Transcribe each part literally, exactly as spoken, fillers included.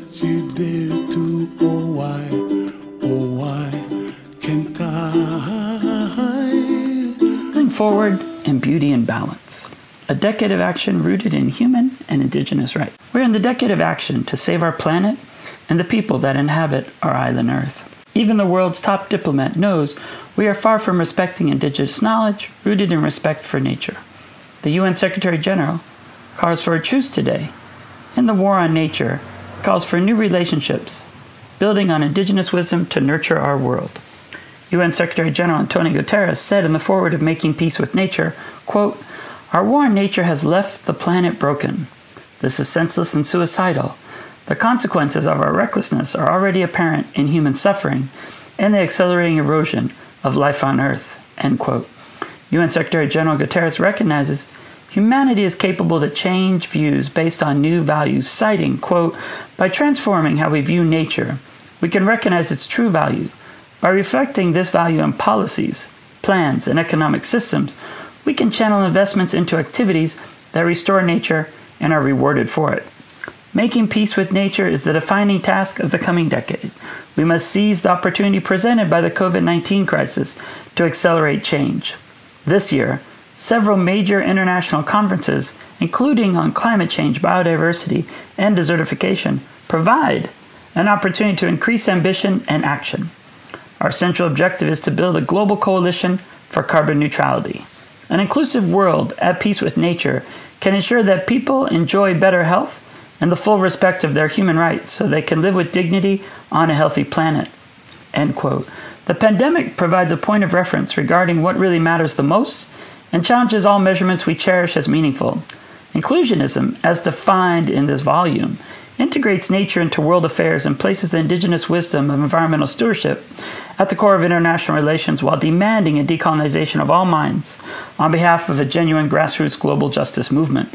she did too. Oh, why, oh, why can't I? Moving forward in beauty and balance. A decade of action rooted in human and indigenous rights. We're in the decade of action to save our planet and the people that inhabit our island Earth. Even the world's top diplomat knows we are far from respecting indigenous knowledge rooted in respect for nature. The U N Secretary General calls for a truce today, and the war on nature calls for new relationships, building on indigenous wisdom to nurture our world. U N Secretary General Antonio Guterres said in the foreword of Making Peace with Nature, quote, "Our war on nature has left the planet broken. This is senseless and suicidal. The consequences of our recklessness are already apparent in human suffering and the accelerating erosion of life on Earth," end quote. U N Secretary General Guterres recognizes humanity is capable to change views based on new values, citing, quote, "By transforming how we view nature, we can recognize its true value. By reflecting this value in policies, plans, and economic systems, we can channel investments into activities that restore nature and are rewarded for it." Making peace with nature is the defining task of the coming decade. We must seize the opportunity presented by the COVID nineteen crisis to accelerate change. This year, several major international conferences, including on climate change, biodiversity, and desertification, provide an opportunity to increase ambition and action. Our central objective is to build a global coalition for carbon neutrality. An inclusive world at peace with nature can ensure that people enjoy better health and the full respect of their human rights so they can live with dignity on a healthy planet, end quote. The pandemic provides a point of reference regarding what really matters the most and challenges all measurements we cherish as meaningful. Inclusionism, as defined in this volume, integrates nature into world affairs and places the indigenous wisdom of environmental stewardship at the core of international relations while demanding a decolonization of all minds on behalf of a genuine grassroots global justice movement.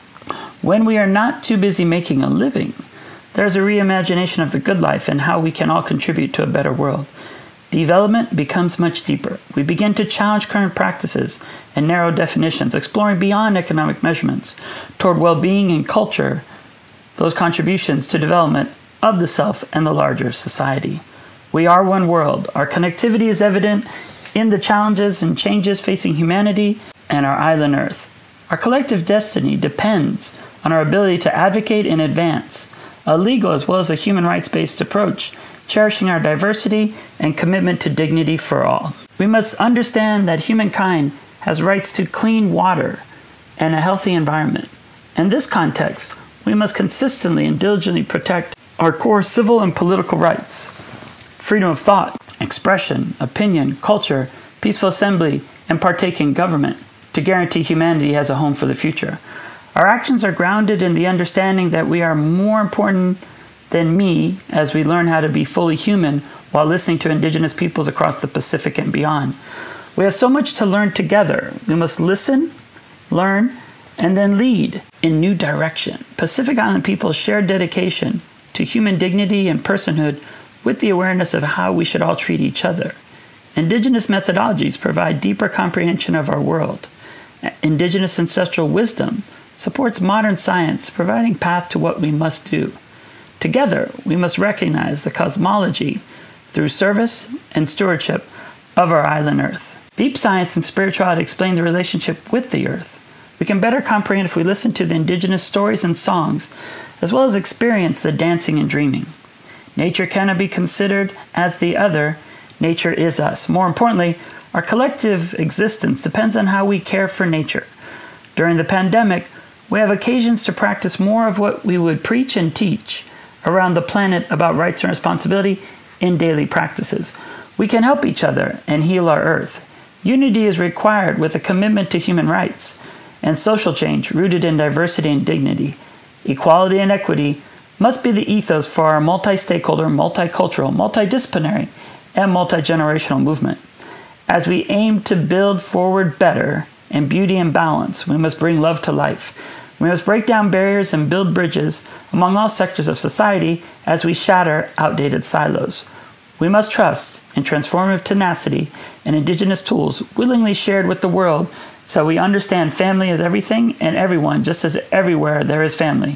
When we are not too busy making a living, there is a reimagination of the good life and how we can all contribute to a better world. Development becomes much deeper. We begin to challenge current practices and narrow definitions, exploring beyond economic measurements toward well-being and culture, those contributions to development of the self and the larger society. We are one world. Our connectivity is evident in the challenges and changes facing humanity and our island Earth. Our collective destiny depends on our ability to advocate and advance a legal as well as a human rights-based approach, cherishing our diversity and commitment to dignity for all. We must understand that humankind has rights to clean water and a healthy environment. In this context, we must consistently and diligently protect our core civil and political rights, freedom of thought, expression, opinion, culture, peaceful assembly, and partake in government to guarantee humanity has a home for the future. Our actions are grounded in the understanding that we are more important than me as we learn how to be fully human while listening to indigenous peoples across the Pacific and beyond. We have so much to learn together. We must listen, learn, and then lead in new direction. Pacific Island people's shared dedication to human dignity and personhood with the awareness of how we should all treat each other. Indigenous methodologies provide deeper comprehension of our world. Indigenous ancestral wisdom supports modern science, providing path to what we must do. Together, we must recognize the cosmology through service and stewardship of our island Earth. Deep science and spirituality explain the relationship with the Earth. We can better comprehend if we listen to the indigenous stories and songs, as well as experience the dancing and dreaming. Nature cannot be considered as the other. Nature is us. More importantly, our collective existence depends on how we care for nature. During the pandemic, we have occasions to practice more of what we would preach and teach around the planet about rights and responsibility in daily practices. We can help each other and heal our Earth. Unity is required with a commitment to human rights and social change rooted in diversity and dignity. Equality and equity must be the ethos for our multi-stakeholder, multicultural, multidisciplinary, and multi-generational movement. As we aim to build forward better and beauty and balance, we must bring love to life. We must break down barriers and build bridges among all sectors of society as we shatter outdated silos. We must trust in transformative tenacity and indigenous tools willingly shared with the world so we understand family is everything and everyone, just as everywhere there is family.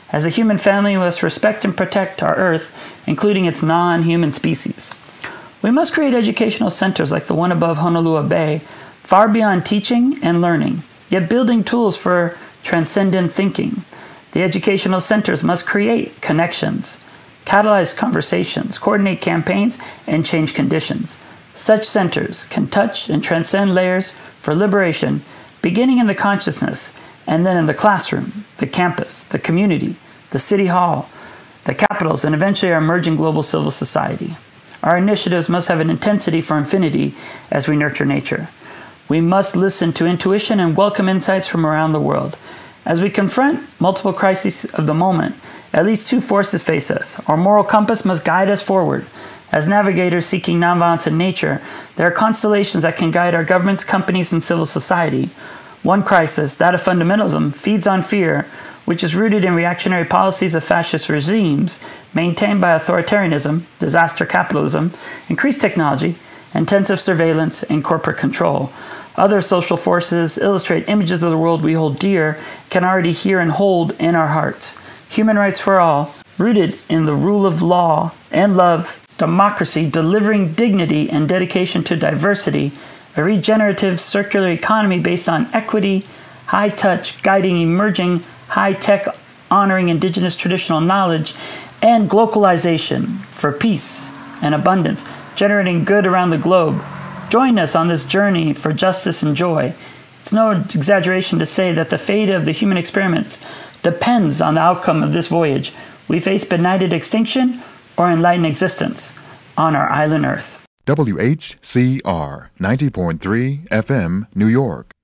As a human family, we must respect and protect our Earth, including its non-human species. We must create educational centers like the one above Honolua Bay, far beyond teaching and learning, yet building tools for transcendent thinking. The educational centers must create connections, catalyze conversations, coordinate campaigns, and change conditions. Such centers can touch and transcend layers for liberation, beginning in the consciousness, and then in the classroom, the campus, the community, the city hall, the capitals, and eventually our emerging global civil society. Our initiatives must have an intensity for infinity as we nurture nature. We must listen to intuition and welcome insights from around the world. As we confront multiple crises of the moment, at least two forces face us. Our moral compass must guide us forward. As navigators seeking nonviolence in nature, there are constellations that can guide our governments, companies, and civil society. One crisis, that of fundamentalism, feeds on fear, which is rooted in reactionary policies of fascist regimes, maintained by authoritarianism, disaster capitalism, increased technology, intensive surveillance, and corporate control. Other social forces illustrate images of the world we hold dear, can already hear and hold in our hearts. Human rights for all, rooted in the rule of law and love, democracy, delivering dignity and dedication to diversity, a regenerative circular economy based on equity, high touch, guiding emerging, high-tech, honoring indigenous traditional knowledge, and globalization for peace and abundance, generating good around the globe. Join us on this journey for justice and joy. It's no exaggeration to say that the fate of the human experiments depends on the outcome of this voyage. We face benighted extinction or enlightened existence on our island Earth. W H C R ninety point three F M, New York.